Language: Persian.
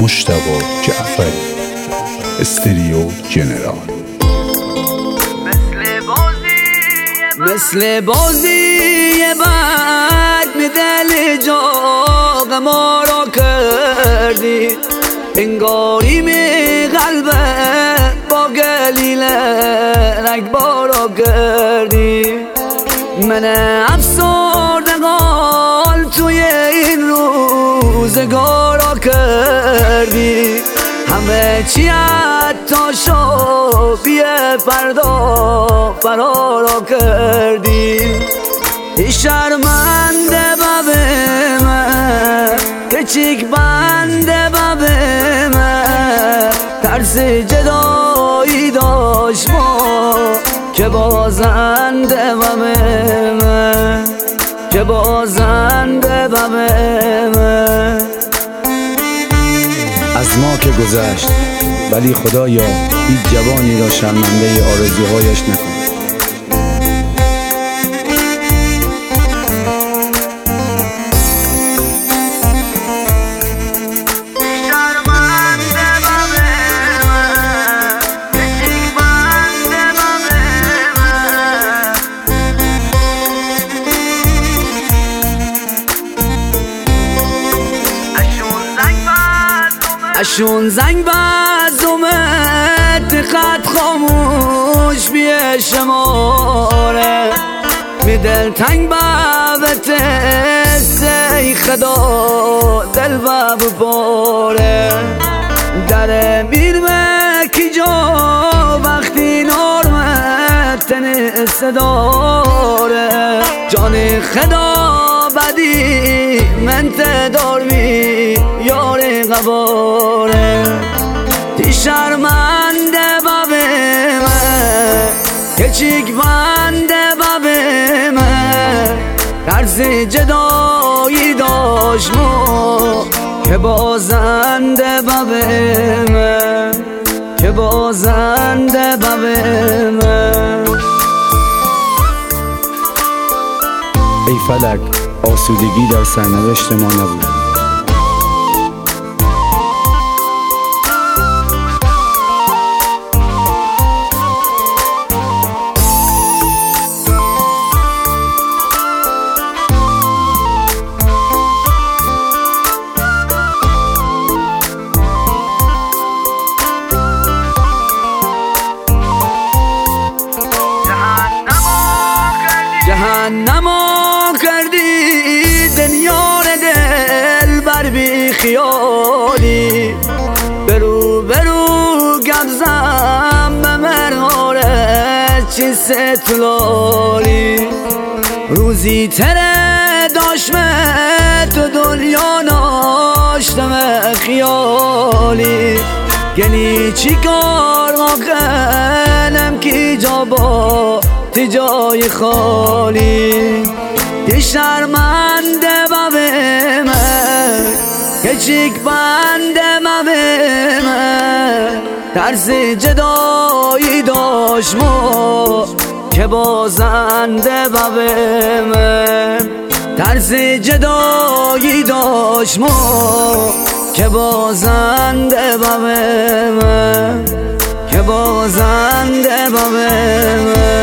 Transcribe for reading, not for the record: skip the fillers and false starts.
مجتبی جعفری، استریو جنرال. مثل بازی بعد می دل جاغ ما را کردی، انگاری می قلبت با گلیله رگبارا کردی. من افسردگان توی این روزگارا کردی، همه چی حتی شبیه فردا فرارا کردی. ای شرمنده بب من، یه چیک بنده بب من، ترس جدایی داشت ما که بازنده بب من، که بازنده بب من. از ما که گذشت، ولی خدایا هیچ جوانی را شرمنده آرزوهایش نکن. اشون زنگ بزومت خط خاموش بیه شماره، می دل تنگ بابت سی خدا دل باب باره. در میر کی جا وقتی نارمت تنس داره، جان خدا بدی من تدار می یار غباره. تی شرمنده بب من، که چیک بنده بب من، ترس جدایی داشت ما که بازنده بب من، که بازنده بب من. ای فلک، آسودگی در سرنوشت ما نبود. جهنمو کردی دنیا دل بر بی خیالی، برو برو گبزم به مراره چی ستلاری. روزی تره داشمه تو دنیا ناشتم خیالی، گلی چی کار کنم کی جا با تی جای خالی. تی شرمنده بب من، که چیک بنده بب من، ترس جدایی داشت ما که بازنده بب من، ترس جدایی داشت ما که بازنده بب من، که بازنده بب من.